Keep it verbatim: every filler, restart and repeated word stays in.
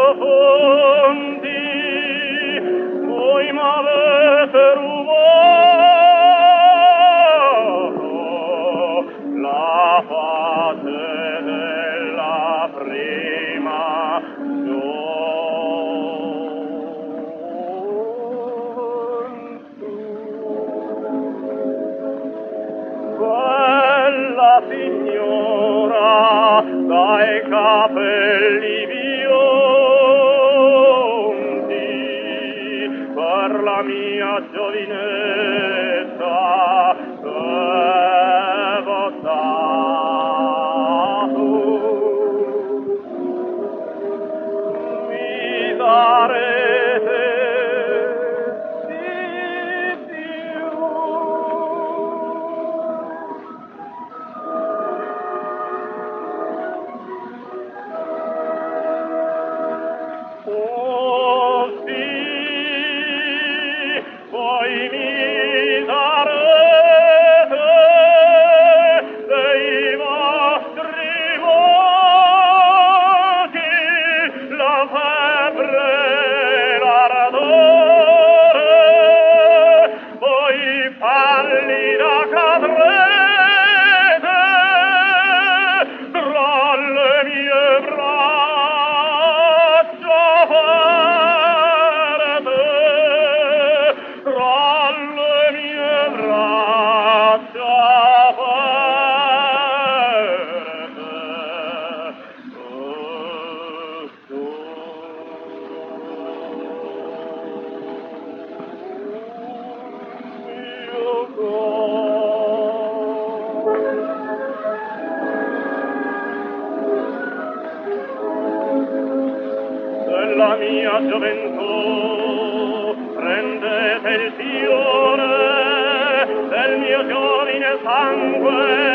profondi, voi m'avete rubato la pace della prima gioventù. Bella signora dai capelli biondi, per la mia giovinezza devo dato. Mi darete di più. Oh sì, poi mi darete dei vostri volti la febbre, l'ardore, poi pallida cadrete tra le mie braccia ferte, tra le mie braccia ferte. Oh, mio della mia gioventù prendete il fiore del mio giovine sangue